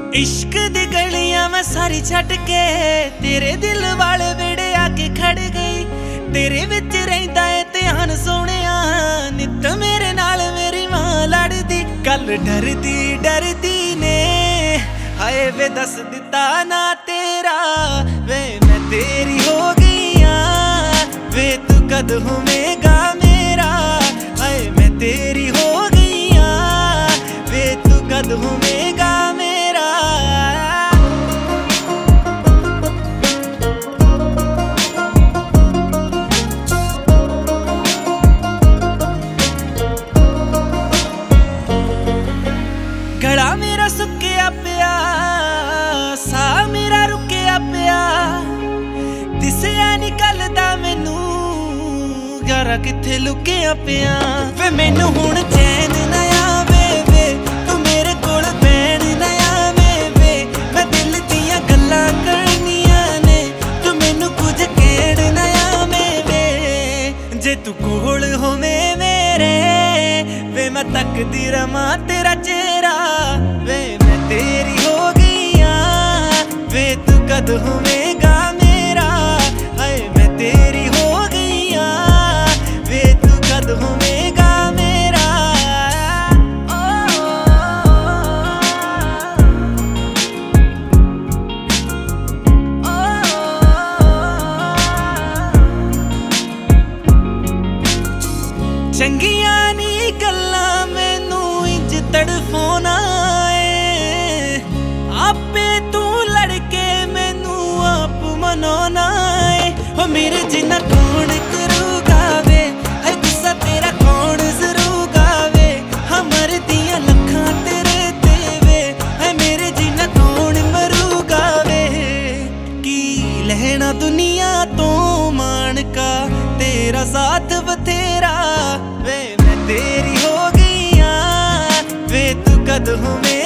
इश्क दी गलियां मैं सारी छट के तेरे दिल वाले वेड़े आके खड़ गई। तेरे विच रहिंदा है ध्यान सोहणिया, नित मेरे नाल मेरी मां लड़दी। कल डरदी डरदी ने हाय वे दस दिता ना तेरा, वे मैं तेरी हो गई हां, वे तू कद होवेगा मेरा। हाय मैं तेरी हो गई हां, वे तू कद होवेगा मेरा। गला मेरा सुक्किया पिया, सा मेरा रुकिया पिया, दिसिया निकलदा मैनू यारा किथे लुकिया पिया। वे मैनू हुण चैन ना आवे वे, तू मेरे कोल बैण ना आवे वे। मैं दिल दियां गल्लां करनियां ने, तू मैनू कुछ कहण ना आवे वे। जे तू कोल होवे मेरे वे, मैं तकदी रवां तेरा चेहरा। वे मैं तेरी हो गई हां, वे तू कद होवेगा मेरा। हाय मैं तेरी हो गई हां, वे तू कद होवेगा मेरा। चंगियां नी गल्लां मैनू इंज तड़फाउणा ऐ, आपे तू लड़के मैनू आप मनाउणा ऐ। हो मेरे जिन्ना कौन करूगा वे, हाय गुस्सा तेरा कौन जरूगा वे। हमर दियां लखां तेरे ते वे, हाय मेरे जिन्ना कौन मरूगा वे। की लहना दुनिया तो मान का, तेरा साथ बथेरा। वे मैं तेरी हो गई हां, वे तू कद होवे